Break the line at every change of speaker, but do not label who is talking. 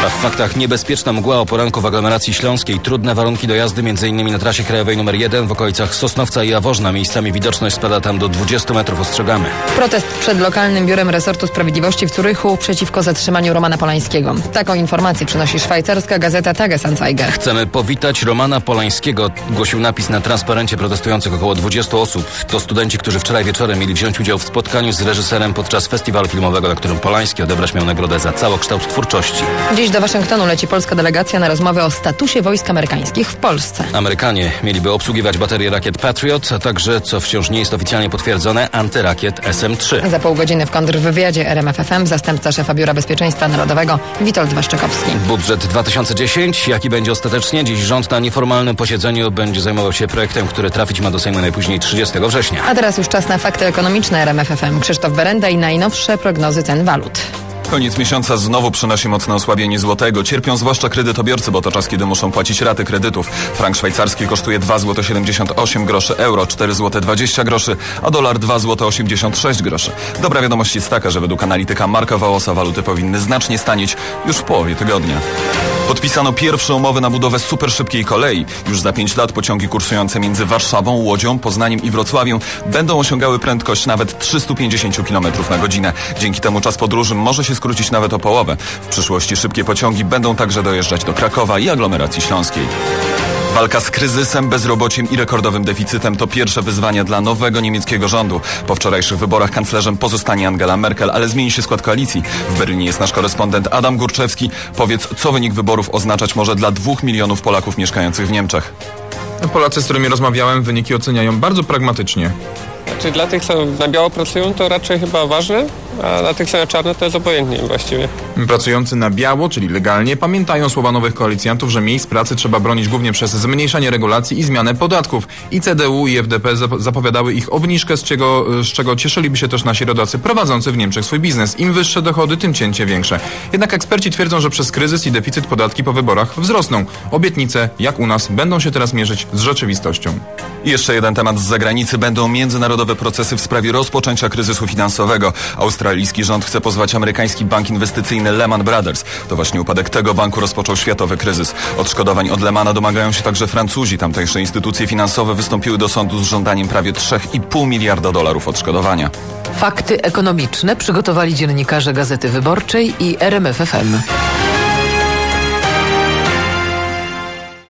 A w faktach niebezpieczna mgła o poranku w aglomeracji śląskiej. Trudne warunki do jazdy, m.in. na trasie krajowej nr 1 w okolicach Sosnowca i Jaworzna. Miejscami widoczność spada tam do 20 metrów, ostrzegamy.
Protest przed lokalnym biurem resortu sprawiedliwości w Zurychu przeciwko zatrzymaniu Romana Polańskiego. Taką informację przynosi szwajcarska gazeta Tagesanzeiger.
Chcemy powitać Romana Polańskiego, głosił napis na transparencie protestujących około 20 osób. To studenci, którzy wczoraj wieczorem mieli wziąć udział w spotkaniu z reżyserem podczas festiwalu filmowego, na którym Polański odebrać miał nagrodę za całokształt twórczości.
Dziś do Waszyngtonu leci polska delegacja na rozmowę o statusie wojsk amerykańskich w Polsce.
Amerykanie mieliby obsługiwać baterie rakiet Patriot, a także, co wciąż nie jest oficjalnie potwierdzone, antyrakiet SM-3.
Za pół godziny w kontrwywiadzie RMF FM zastępca szefa Biura Bezpieczeństwa Narodowego Witold Waszczykowski.
Budżet 2010. Jaki będzie ostatecznie? Dziś rząd na nieformalnym posiedzeniu będzie zajmował się projektem, który trafić ma do Sejmu najpóźniej 30 września.
A teraz już czas na fakty ekonomiczne RMF FM. Krzysztof Berenda i najnowsze prognozy cen walut.
Koniec miesiąca znowu przynosi mocne osłabienie złotego. Cierpią zwłaszcza kredytobiorcy, bo to czas, kiedy muszą płacić raty kredytów. Frank szwajcarski kosztuje 2,78 zł, euro 4,20 zł, a dolar 2,86 zł. Dobra wiadomość jest taka, że według analityka Marka Wałosa waluty powinny znacznie stanieć już w połowie tygodnia. Podpisano pierwsze umowy na budowę superszybkiej kolei. Już za 5 lat pociągi kursujące między Warszawą, Łodzią, Poznaniem i Wrocławiem będą osiągały prędkość nawet 350 km na godzinę. Dzięki temu czas podróży może się skrócić nawet o połowę. W przyszłości szybkie pociągi będą także dojeżdżać do Krakowa i aglomeracji śląskiej. Walka z kryzysem, bezrobociem i rekordowym deficytem to pierwsze wyzwanie dla nowego niemieckiego rządu. Po wczorajszych wyborach kanclerzem pozostanie Angela Merkel, ale zmieni się skład koalicji. W Berlinie jest nasz korespondent Adam Górczewski. Powiedz, co wynik wyborów oznaczać może dla 2 milionów Polaków mieszkających w Niemczech?
Polacy, z którymi rozmawiałem, wyniki oceniają bardzo pragmatycznie.
Znaczy dla tych, co na biało pracują, to raczej chyba ważne, a dla tych, co na czarno, to jest obojętnie właściwie.
Pracujący na biało, czyli legalnie, pamiętają słowa nowych koalicjantów, że miejsc pracy trzeba bronić głównie przez zmniejszanie regulacji i zmianę podatków. I CDU i FDP zapowiadały ich obniżkę, z czego cieszyliby się też nasi rodacy prowadzący w Niemczech swój biznes. Im wyższe dochody, tym cięcie większe. Jednak eksperci twierdzą, że przez kryzys i deficyt podatki po wyborach wzrosną. Obietnice, jak u nas, będą się teraz mierzyć z rzeczywistością.
I jeszcze jeden temat z zagranicy. Będą międzynarodowe procesy w sprawie rozpoczęcia kryzysu finansowego. Australijski rząd chce pozwać amerykański bank inwestycyjny Lehman Brothers. To właśnie upadek tego banku rozpoczął światowy kryzys. Odszkodowań od Lehmana domagają się także Francuzi. Tamtejsze instytucje finansowe wystąpiły do sądu z żądaniem prawie $3,5 miliarda odszkodowania.
Fakty ekonomiczne przygotowali dziennikarze Gazety Wyborczej i RMF FM.